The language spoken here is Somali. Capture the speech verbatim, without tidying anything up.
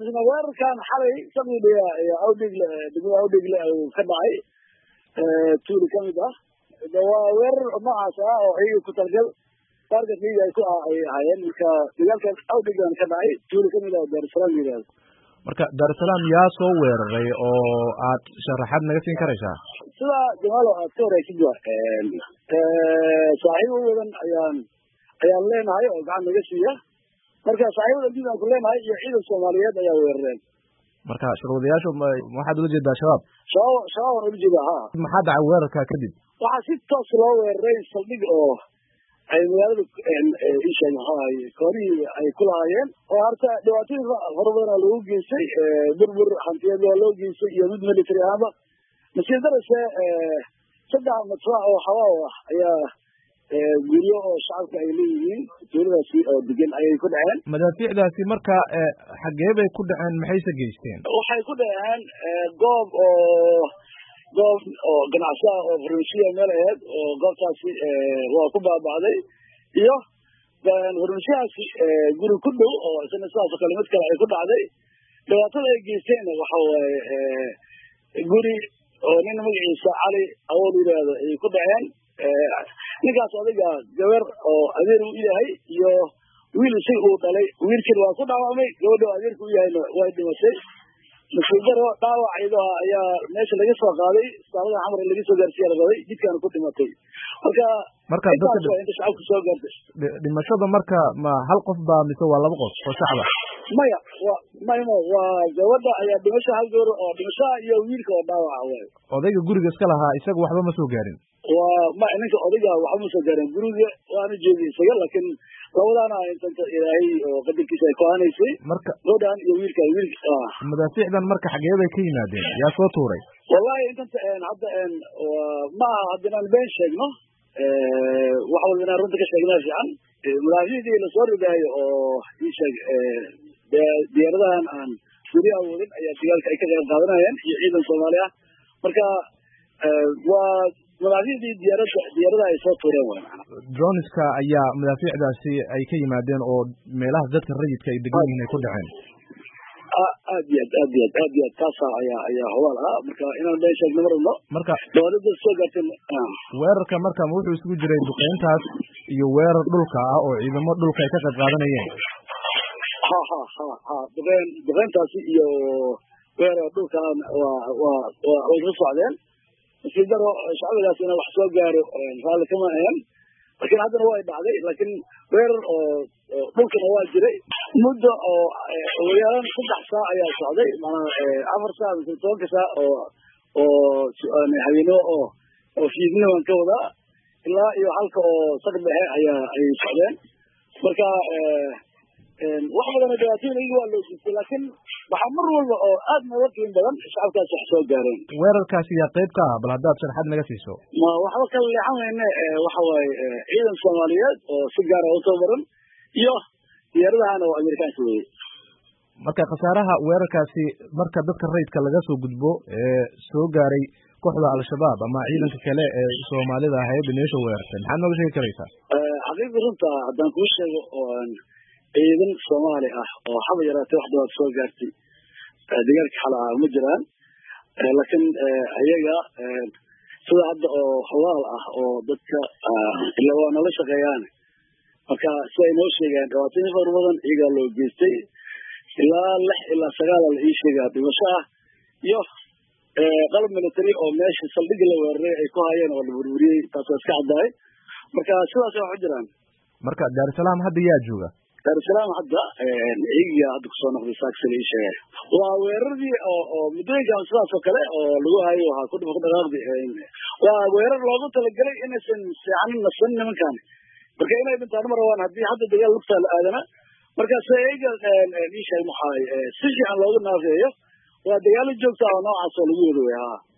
isna weerarkan xalay sameeyay awdigle degmada awdigle oo ka dhacay ee tuuli kamid ah waa weerar noocaas ah oo ay ku talgal targetkii ay ku ahaayeen marka dagaalkan awdigan ka dhacay tuuli kamid ah Dar es Salaam yiraahdo marka Dar es Salaam yaa soo weeraray oo aad sharaxaad naga siin karaysaa sida jamaal aad soo reeyay ee saaxiibadan ayaan ayaan leenahay oo gacan naga siiya marka saaxiibada diidan ku leenahay iyo ciidan Soomaaliyeed ayaa weerareen marka shaqadayaashu waxaad u jeedaa shabaab shabaab shabaab u jeedaa ha maxaa dhacay weerarka kadib waxa si toos loo weeraray saldhig oo ay magaalada isha maxay koori ay ku lahaayeen oo harta dhibaatooyin horumar loo geystay burbur hantiyad loo geystay iyo mid military ahba masiidarase saddex madfac oo xawaa ayaa guriyo oo shacabka ay leeyihiin dowladdaasi oo degan ayay ku dhaceen madaafiicdaasi marka xagee bay ku dhaceen maxayse geysteen waxay ku dhaceen goob oo goob oo ganacsi ah oo farmashiya meel aheed oo goobtaasi waa ku baaba'day iyo farmashiyaasi guri ku dhow oo isna sidaas oo kale mid kale ay ku dhacday dhibaatada ay geysteen waxa waaye guri oo nin magaciisa cali awood yiraahdo ay ku dhaceen ninkaas adiga gabar oo adeer u yahay iyo wiil si uu dhalay wiilkii waa ku dhaawacmay gabadha adeerku u yahay way dhimatay masiibaro dhaawacayda ayaa meesha laga soo qaaday saarada xamar laga soo gaarsiiyay labaday jidkan ku dhimatay marka marka dadka inta shacabku soo gaartay dhimashada marka ma hal qof baa mise waa laba qof oo shacab ah maya waa maya waa gabadha ayaa dhimasho hal gabar oo dhimasho iyo wiilka oo dhaawac ah odayga guriga iska lahaa isagu waxba ma soo gaarin waa ma ninka odayga waxa ma soo gaarin guriga waana jeediyay isaga laakiin labadana inta ilaahay oo qadarkiisa ay ku hanaysay marka godan iyo wiilka wiilka madaafiicdan marka xagee bay ka yimaadeen yaa soo tuuray wallahi inta hadda ma hadaan been sheegno ee waxa walba inaan runta ka sheegnaa fiican madaafiicdii la soo ridaayo oo isheeg diyaaradahan aan suuriya wadin ayaa dagaalka ay ka qayb qaadanayeen iyo ciidan Soomaali ah marka waa madaafiicdii diyaaradda diyaaradaha ay soo tuureen waa droneska ayaa madaafiicdaasi ay ka yimaadeen oo meelaha dadka rayidka ay degan yihiin ay ku dhaceen aad iyo aad iyo aad iyo taas ayaa ayaa hawl ah marka inaan been sheegno marno marka dowladda soo gaartay weerarka marka wuxuu isugu jiray duqeyntaas iyo weerar dhulka ah oo ciidamo dhulka ay ka qayb qaadanayeen ha ha ha ha duqeyn duqeyntaasi iyo weerar dhulka waa waa waa way socdeen sidaro shacabadaas inay wax soo gaaro raali kama ahan laakiin haddana way dhacday laakiin weerar oo dhulkana waa jiray muddo oo weeraraan saddex saac ayaa socday maana afar saac mise tobanka saac oo oo habeeno oo oo fiidnimo ka wada ilaa iyo halka oo saddex ayaa ay socdeen marka wax badan oo dhibaatooyin waa loo jeestay laakiin waxa mar walba oo aad nooga qiimo badan shacabkaas wax soo gaareen weerarkaasi yaa qayb ka ah bal haddaad sharaxaad naga siiso ma waxba kala leexan weyne waxa waaye ciidan Soomaaliyeed oo si gaar ah u tababaran iyo diyaaradahan oo Ameerikaanka weeye marka khasaaraha weerarkaasi marka dadka rayidka laga soo gudbo ee soo gaaray kooxda al-shabaab ama ciidanka kale ee Soomaalida ahayd meesha weerartay maxaad nooga sheegi karaysaa xaqiiqda runta haddaan kuu sheego oo ciidan Soomaali ah oo haba yaraatay wax dad soo gaartay dagaalka xalaa ma jiraan laakiin ayaga sida hadda oo hawaal ah oo dadka ilaa waa nala shaqeeyaan marka si ay noo sheegaan dhibaatooyin fara badan iyaga loo geystay ilaa lix ilaa sagaal la ii sheegaa dhimasho ah iyo qalab military oo meesha saldhig la weeraray ay ku hayeen oo la burburiyay taas iska caddaay marka sidaas wax jiraan marka Dar es Salaam hadda yaa jooga Dar es Salaam hadda iyaga hadda ku soo noqday saaksan ii sheegay waa weeraradii oo oo mudooyinka sidaas oo kale oo lagu hayo waxa ku dhufan dhaqaaqdi waa weerar loogu talagalay inaysan fiican nasan nimankan marka inay dhintaan mar waan hadii hadda dagaal lugta la aadana marka sayga ii sheegay maxay si fiican loogu naafeeyo waa dagaal joogto ah noocaas oo lagu wado